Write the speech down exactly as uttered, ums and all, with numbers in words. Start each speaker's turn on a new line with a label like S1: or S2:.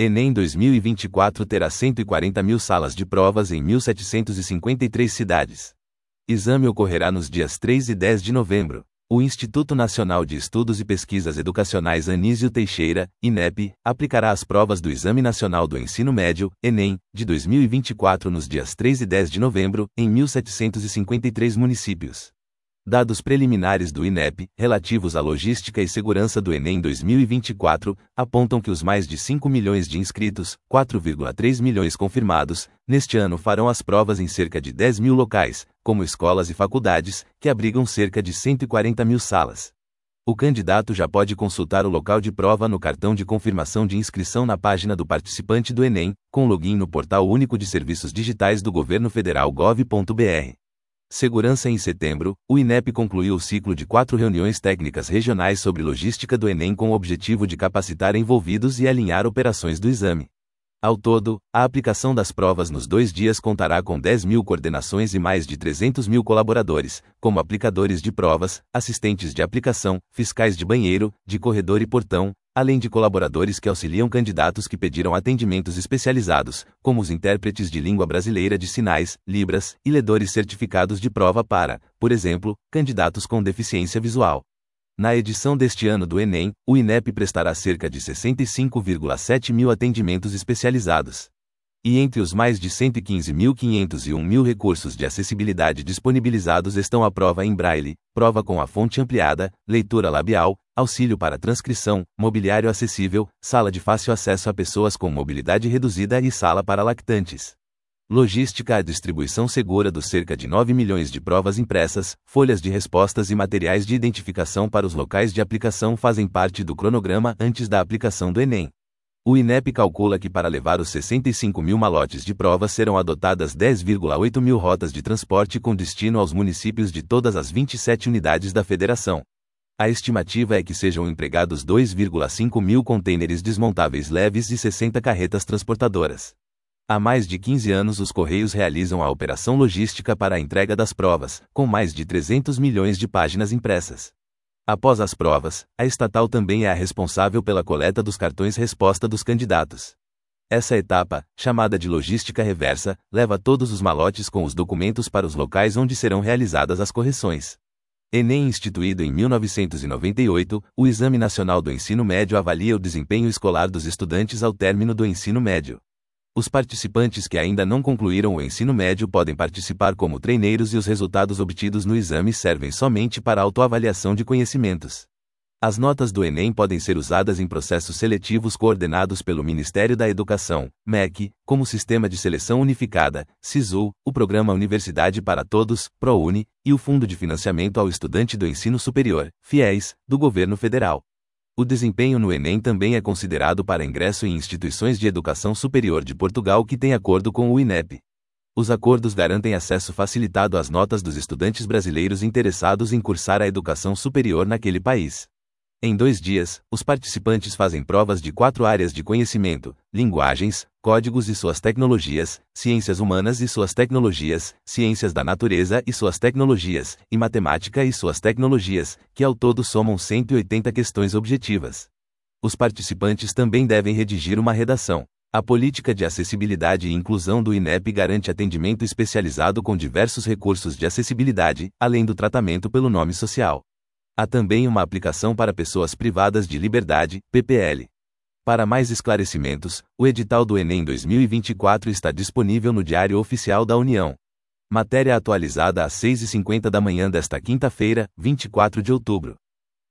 S1: Enem dois mil e vinte e quatro terá cento e quarenta mil salas de provas em mil setecentas e cinquenta e três cidades. Exame ocorrerá nos dias três e dez de novembro. O Instituto Nacional de Estudos e Pesquisas Educacionais Anísio Teixeira, INEP, aplicará as provas do Exame Nacional do Ensino Médio, Enem, de dois mil e vinte e quatro nos dias três e dez de novembro, em mil setecentos e cinquenta e três municípios. Dados preliminares do INEP, relativos à logística e segurança do Enem dois mil e vinte e quatro, apontam que os mais de cinco milhões de inscritos, quatro vírgula três milhões confirmados, neste ano farão as provas em cerca de dez mil locais, como escolas e faculdades, que abrigam cerca de cento e quarenta mil salas. O candidato já pode consultar o local de prova no cartão de confirmação de inscrição na página do participante do Enem, com login no Portal Único de Serviços Digitais do Governo Federal gov ponto br. Segurança. Em setembro, o INEP concluiu o ciclo de quatro reuniões técnicas regionais sobre logística do Enem com o objetivo de capacitar envolvidos e alinhar operações do exame. Ao todo, a aplicação das provas nos dois dias contará com dez mil coordenações e mais de trezentos mil colaboradores, como aplicadores de provas, assistentes de aplicação, fiscais de banheiro, de corredor e portão, além de colaboradores que auxiliam candidatos que pediram atendimentos especializados, como os intérpretes de língua brasileira de sinais, libras, e ledores certificados de prova para, por exemplo, candidatos com deficiência visual. Na edição deste ano do Enem, o INEP prestará cerca de sessenta e cinco vírgula sete mil atendimentos especializados. E entre os mais de cento e quinze mil quinhentos e um mil recursos de acessibilidade disponibilizados estão a prova em braille, prova com a fonte ampliada, leitura labial, auxílio para transcrição, mobiliário acessível, sala de fácil acesso a pessoas com mobilidade reduzida e sala para lactantes. Logística. A distribuição segura dos cerca de nove milhões de provas impressas, folhas de respostas e materiais de identificação para os locais de aplicação fazem parte do cronograma antes da aplicação do Enem. O INEP calcula que para levar os sessenta e cinco mil malotes de provas serão adotadas dez vírgula oito mil rotas de transporte com destino aos municípios de todas as vinte e sete unidades da federação. A estimativa é que sejam empregados dois vírgula cinco mil contêineres desmontáveis leves e sessenta carretas transportadoras. Há mais de quinze anos os Correios realizam a operação logística para a entrega das provas, com mais de trezentos milhões de páginas impressas. Após as provas, a estatal também é a responsável pela coleta dos cartões-resposta dos candidatos. Essa etapa, chamada de logística reversa, leva todos os malotes com os documentos para os locais onde serão realizadas as correções. Enem. Instituído em mil novecentos e noventa e oito, o Exame Nacional do Ensino Médio avalia o desempenho escolar dos estudantes ao término do ensino médio. Os participantes que ainda não concluíram o ensino médio podem participar como treineiros e os resultados obtidos no exame servem somente para autoavaliação de conhecimentos. As notas do Enem podem ser usadas em processos seletivos coordenados pelo Ministério da Educação, M E C, como Sistema de Seleção Unificada, SISU, o Programa Universidade para Todos, ProUni, e o Fundo de Financiamento ao Estudante do Ensino Superior, FIES, do Governo Federal. O desempenho no Enem também é considerado para ingresso em instituições de educação superior de Portugal que têm acordo com o INEP. Os acordos garantem acesso facilitado às notas dos estudantes brasileiros interessados em cursar a educação superior naquele país. Em dois dias, os participantes fazem provas de quatro áreas de conhecimento: linguagens, códigos e suas tecnologias, ciências humanas e suas tecnologias, ciências da natureza e suas tecnologias, e matemática e suas tecnologias, que ao todo somam cento e oitenta questões objetivas. Os participantes também devem redigir uma redação. A política de acessibilidade e inclusão do INEP garante atendimento especializado com diversos recursos de acessibilidade, além do tratamento pelo nome social. Há também uma aplicação para pessoas privadas de liberdade, P P L. Para mais esclarecimentos, o edital do Enem dois mil e vinte e quatro está disponível no Diário Oficial da União. Matéria atualizada às seis e cinquenta da manhã desta quinta-feira, vinte e quatro de outubro.